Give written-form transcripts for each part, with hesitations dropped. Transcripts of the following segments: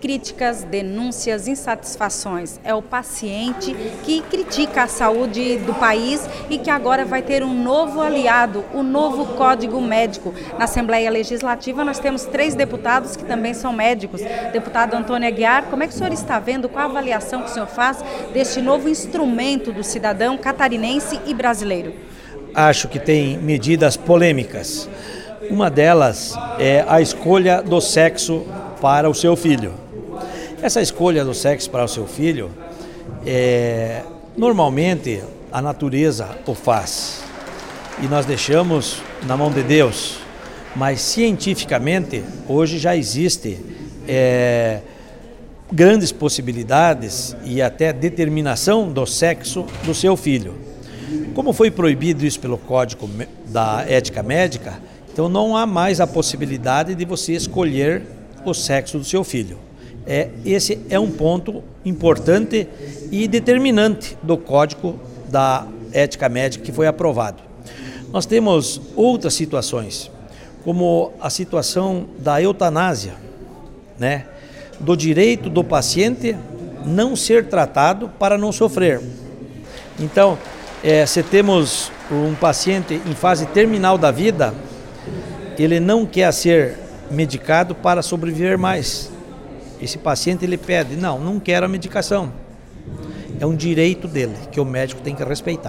críticas, denúncias, insatisfações. É o paciente que critica a saúde do país e que agora vai ter um novo aliado, o novo Código Médico. Na Assembleia Legislativa nós temos 3 deputados que também são médicos. Deputado Antônio Aguiar, como é que o senhor está vendo, qual a avaliação que o senhor faz deste novo instrumento do cidadão catarinense e brasileiro? Acho que tem medidas polêmicas. Uma delas é a escolha do sexo para o seu filho. Essa escolha do sexo para o seu filho, normalmente a natureza o faz e nós deixamos na mão de Deus, mas cientificamente hoje já existe grandes possibilidades e até determinação do sexo do seu filho. Como foi proibido isso pelo Código da Ética Médica, então não há mais a possibilidade de você escolher o sexo do seu filho. Esse é um ponto importante e determinante do Código da Ética Médica que foi aprovado. Nós temos outras situações, como a situação da eutanásia, né? Do direito do paciente não ser tratado para não sofrer. Então, se temos um paciente em fase terminal da vida, ele não quer ser medicado para sobreviver mais. Esse paciente ele pede, não quero a medicação. É um direito dele, que o médico tem que respeitar.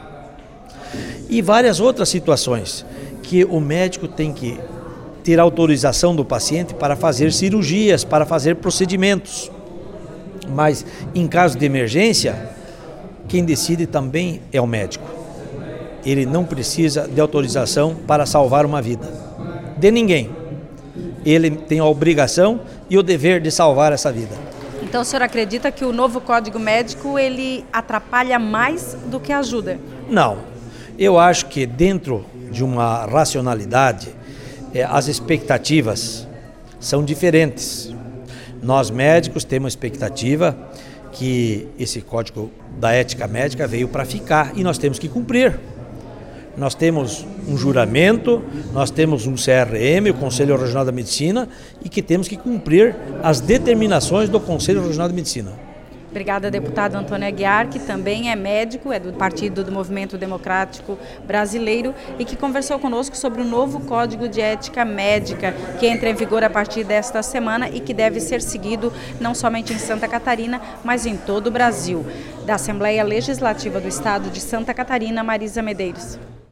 E várias outras situações que o médico tem que ter autorização do paciente para fazer cirurgias, para fazer procedimentos. Mas em caso de emergência, quem decide também é o médico. Ele não precisa de autorização para salvar uma vida de ninguém. Ele tem a obrigação e o dever de salvar essa vida. Então o senhor acredita que o novo Código Médico ele atrapalha mais do que ajuda? Não. Eu acho que dentro de uma racionalidade, as expectativas são diferentes. Nós médicos temos expectativa que esse Código da Ética Médica veio para ficar e nós temos que cumprir. Nós temos um juramento, nós temos um CRM, o Conselho Regional da Medicina, e que temos que cumprir as determinações do Conselho Regional da Medicina. Obrigada, deputado Antônio Aguiar, que também é médico, é do Partido do Movimento Democrático Brasileiro e que conversou conosco sobre o novo Código de Ética Médica, que entra em vigor a partir desta semana e que deve ser seguido não somente em Santa Catarina, mas em todo o Brasil. Da Assembleia Legislativa do Estado de Santa Catarina, Marisa Medeiros.